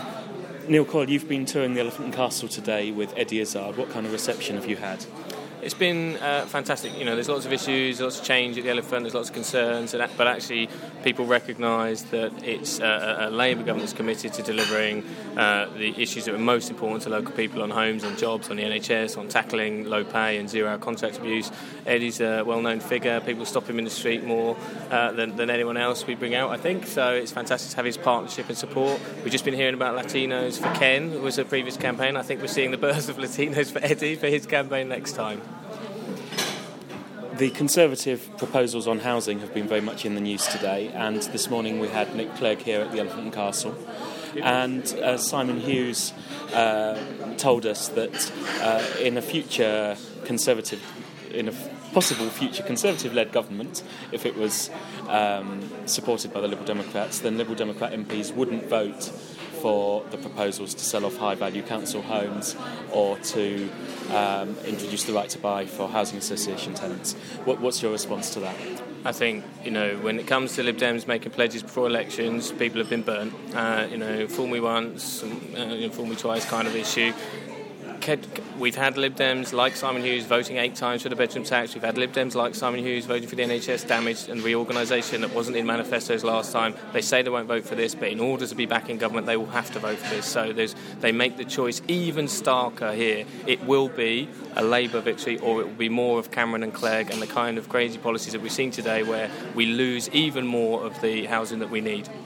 Neil Coyle, you've been touring the Elephant and Castle today with Eddie Izzard. What kind of reception have you had? It's been fantastic. There's lots of issues, lots of change at the Elephant, there's lots of concerns, but actually people recognise that it's a Labour government that's committed to delivering the issues that are most important to local people on homes, on jobs, on the NHS, on tackling low pay and zero-hour contract abuse. Eddie's a well-known figure. People stop him in the street more than anyone else we bring out, I think. So it's fantastic to have his partnership and support. We've just been hearing about Latinos for Ken, who was a previous campaign. I think we're seeing the birth of Latinos for Eddie for his campaign next time. The Conservative proposals on housing have been very much in the news today, and this morning we had Nick Clegg here at the Elephant and Castle, and Simon Hughes told us that in a possible future Conservative-led government, if it was supported by the Liberal Democrats, then Liberal Democrat MPs wouldn't vote for the proposals to sell off high-value council homes or to introduce the right to buy for housing association tenants. What's your response to that? I think, when it comes to Lib Dems making pledges before elections, people have been burnt. Fool me once, fool me twice kind of issue. We've had Lib Dems like Simon Hughes voting 8 times for the bedroom tax. We've had Lib Dems like Simon Hughes voting for the NHS damage and reorganisation that wasn't in manifestos last time. They say they won't vote for this, but in order to be back in government, they will have to vote for this. So they make the choice even starker here. It will be a Labour victory, or it will be more of Cameron and Clegg and the kind of crazy policies that we've seen today where we lose even more of the housing that we need.